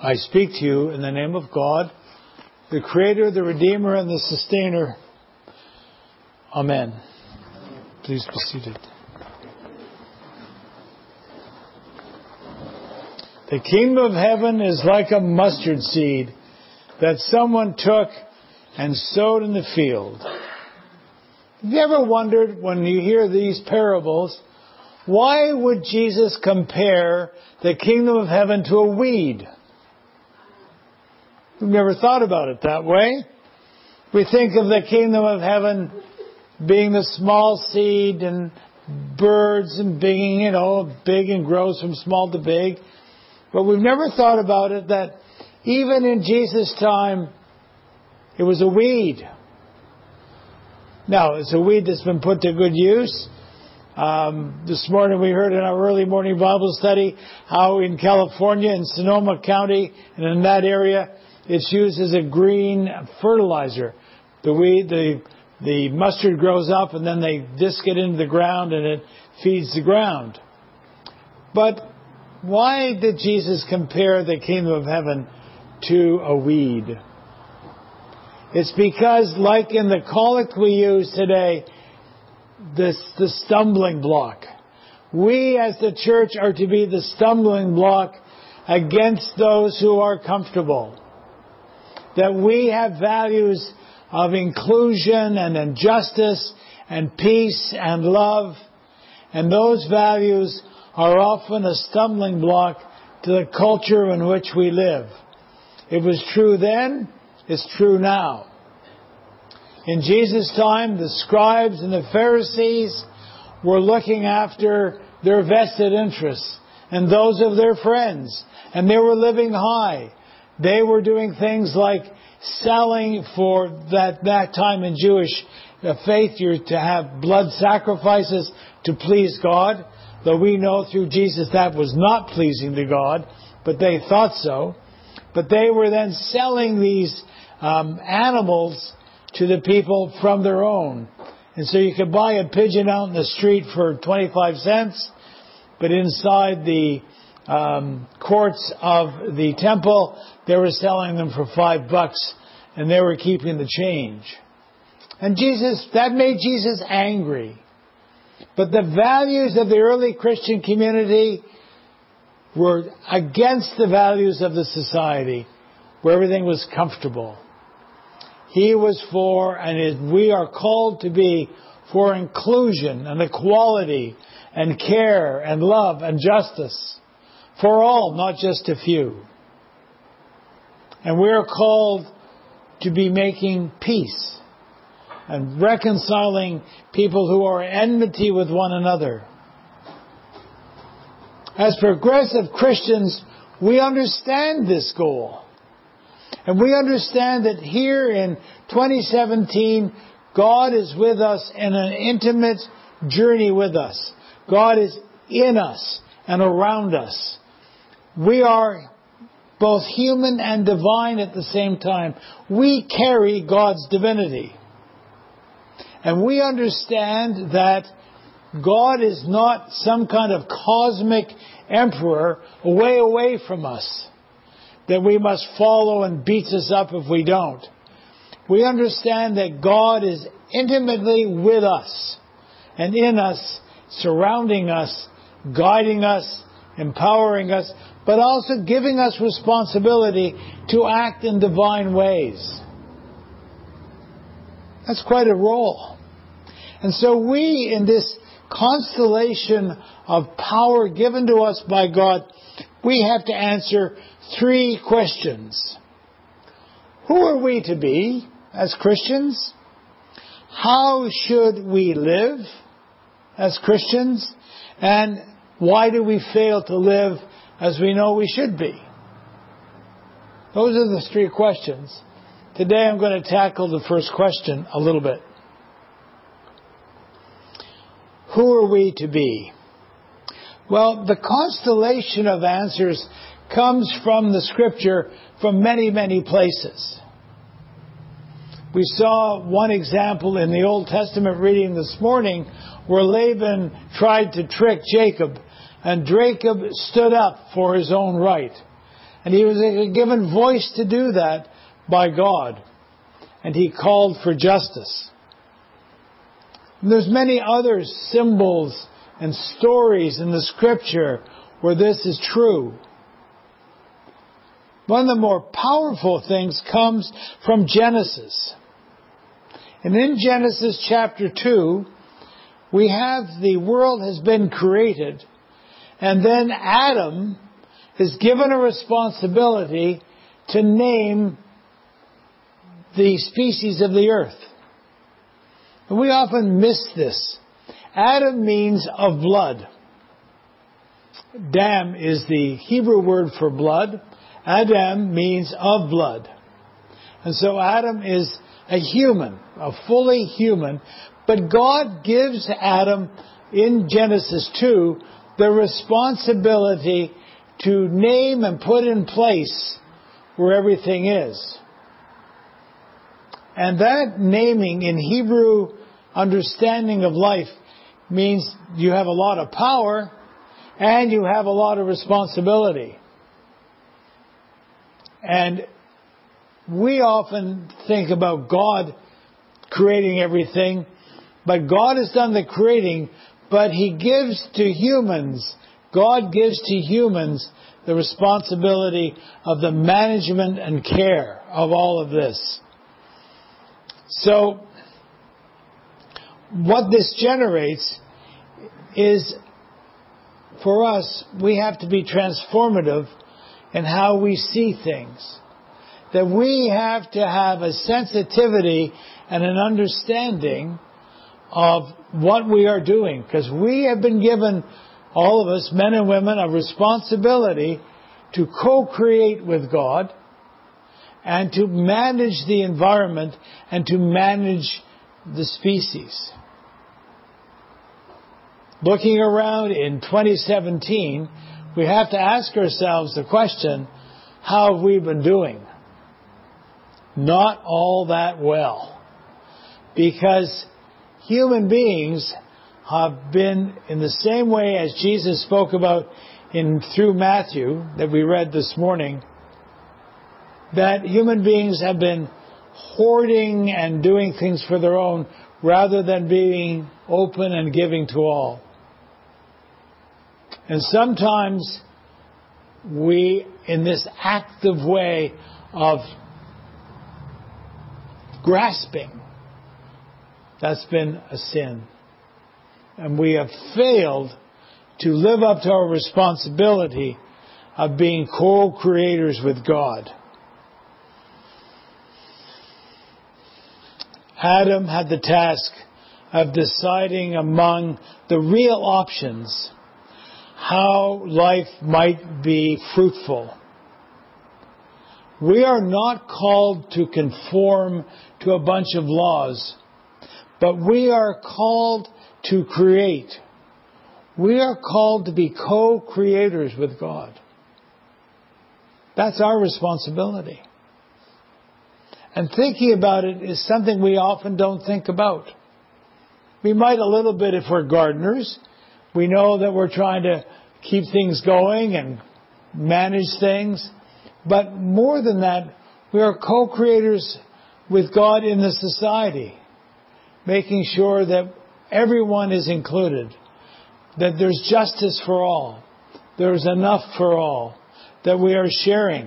I speak to you in the name of God, the Creator, the Redeemer, and the Sustainer. Amen. Please be seated. The kingdom of heaven is like a mustard seed that someone took and sowed in the field. Have you ever wondered, when you hear these parables, why would Jesus compare the kingdom of heaven to a weed? We've never thought about it that way. We think of the kingdom of heaven being the small seed and birds and being, big and grows from small to big. But we've never thought about it that even in Jesus' time, it was a weed. Now, it's a weed that's been put to good use. This morning we heard in our early morning Bible study how in California, in Sonoma County, and in that area, it's used as a green fertilizer. The weed, the mustard grows up and then they disc it into the ground and it feeds the ground. But why did Jesus compare the kingdom of heaven to a weed? It's because, like in the collect we use today, the stumbling block. We as the church are to be the stumbling block against those who are comfortable. That we have values of inclusion and injustice and peace and love. And those values are often a stumbling block to the culture in which we live. It was true then, it's true now. In Jesus' time, the scribes and the Pharisees were looking after their vested interests and those of their friends. And they were living high. They were doing things like selling for that time in Jewish faith, you're to have blood sacrifices to please God. Though we know through Jesus that was not pleasing to God, but they thought so. But they were then selling these animals to the people from their own. And so you could buy a pigeon out in the street for 25 cents, but inside the courts of the temple, they were selling them for $5, and they were keeping the change. And that made Jesus angry. But the values of the early Christian community were against the values of the society, where everything was comfortable. He was for, and we are called to be, for inclusion and equality and care and love and justice. For all, not just a few. And we are called to be making peace and reconciling people who are at enmity with one another. As progressive Christians, we understand this goal. And we understand that here in 2017, God is with us in an intimate journey with us. God is in us and around us. We are both human and divine at the same time. We carry God's divinity. And we understand that God is not some kind of cosmic emperor way away from us that we must follow and beats us up if we don't. We understand that God is intimately with us and in us, surrounding us, guiding us, empowering us, but also giving us responsibility to act in divine ways. That's quite a role. And so we, in this constellation of power given to us by God, we have to answer 3 questions. Who are we to be as Christians? How should we live as Christians? And why do we fail to live as we know we should be? Those are the 3 questions. Today I'm going to tackle the first question a little bit. Who are we to be? Well, the constellation of answers comes from the Scripture from many, many places. We saw one example in the Old Testament reading this morning where Laban tried to trick Jacob, and Jacob stood up for his own right. And he was given voice to do that by God. And he called for justice. And there's many other symbols and stories in the Scripture where this is true. One of the more powerful things comes from Genesis. And in Genesis chapter 2, we have the world has been created, and then Adam is given a responsibility to name the species of the earth. And we often miss this. Adam means of blood. Dam is the Hebrew word for blood. Adam means of blood. And so Adam is a human, a fully human. But God gives Adam, in Genesis 2, the responsibility to name and put in place where everything is. And that naming in Hebrew understanding of life means you have a lot of power and you have a lot of responsibility. And we often think about God creating everything, but God has done the creating, but He gives to humans, God gives to humans the responsibility of the management and care of all of this. So, what this generates is, for us, we have to be transformative in how we see things. That we have to have a sensitivity and an understanding of what we are doing. Because we have been given, all of us, men and women, a responsibility to co-create with God and to manage the environment and to manage the species. Looking around in 2017, we have to ask ourselves the question, how have we been doing? Not all that well. Because human beings have been, in the same way as Jesus spoke about through Matthew, that we read this morning, that human beings have been hoarding and doing things for their own rather than being open and giving to all. And sometimes we, in this active way of grasping, that's been a sin. And we have failed to live up to our responsibility of being co-creators with God. Adam had the task of deciding among the real options how life might be fruitful. We are not called to conform to a bunch of laws, but we are called to create. We are called to be co-creators with God. That's our responsibility. And thinking about it is something we often don't think about. We might a little bit if we're gardeners. We know that we're trying to keep things going and manage things. But more than that, we are co-creators with God in the society, making sure that everyone is included, that there's justice for all, there's enough for all, that we are sharing.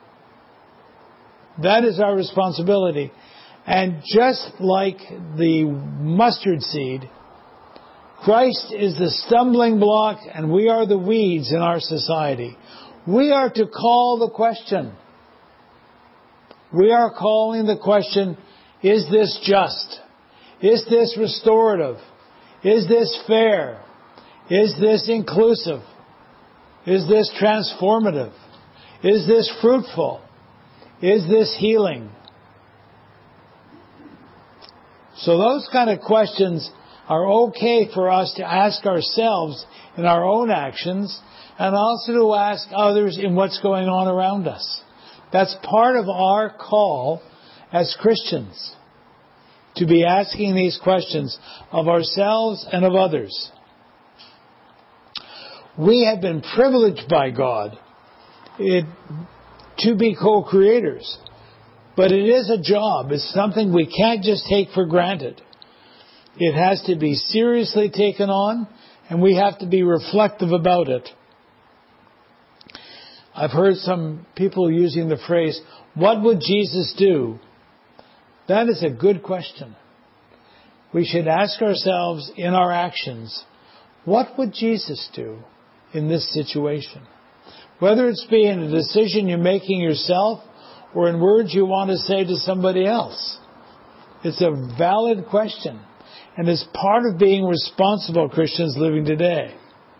That is our responsibility. And just like the mustard seed, Christ is the stumbling block and we are the weeds in our society. We are to call the question. We are calling the question, is this just? Is this restorative? Is this fair? Is this inclusive? Is this transformative? Is this fruitful? Is this healing? So those kind of questions are okay for us to ask ourselves in our own actions and also to ask others in what's going on around us. That's part of our call as Christians, to be asking these questions of ourselves and of others. We have been privileged by God. to be co-creators. But it is a job. It's something we can't just take for granted. It has to be seriously taken on, and we have to be reflective about it. I've heard some people using the phrase, what would Jesus do? That is a good question. We should ask ourselves in our actions, what would Jesus do in this situation? Whether it's being a decision you're making yourself or in words you want to say to somebody else. It's a valid question, and it's part of being responsible Christians living today.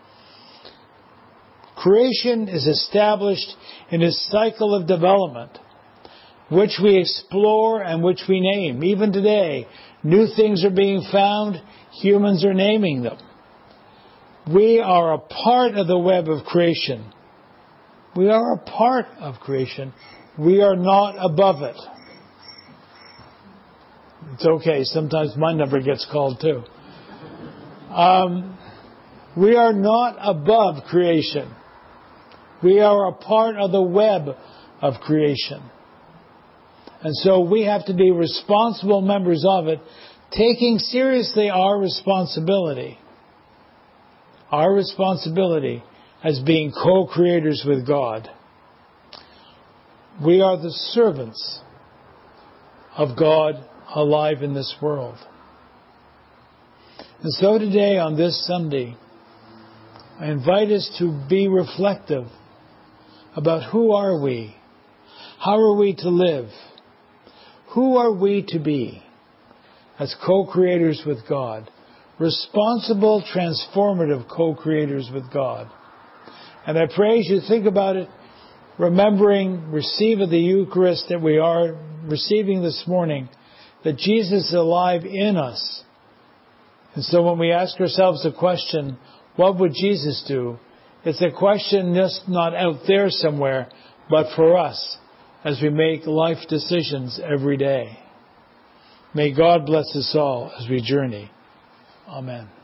Creation is established in a cycle of development, which we explore and which we name. Even today, new things are being found, humans are naming them. We are a part of the web of creation. We are a part of creation. We are not above it. It's okay. Sometimes my number gets called too. We are not above creation. We are a part of the web of creation. And so we have to be responsible members of it, taking seriously our responsibility. Our responsibility as being co-creators with God. We are the servants of God alive in this world. And so today, on this Sunday, I invite us to be reflective about who are we? How are we to live? Who are we to be as co-creators with God? Responsible, transformative co-creators with God. And I pray as you think about it, remembering, receiving the Eucharist that we are receiving this morning, that Jesus is alive in us. And so when we ask ourselves the question, what would Jesus do? It's a question just not out there somewhere, but for us as we make life decisions every day. May God bless us all as we journey. Amen.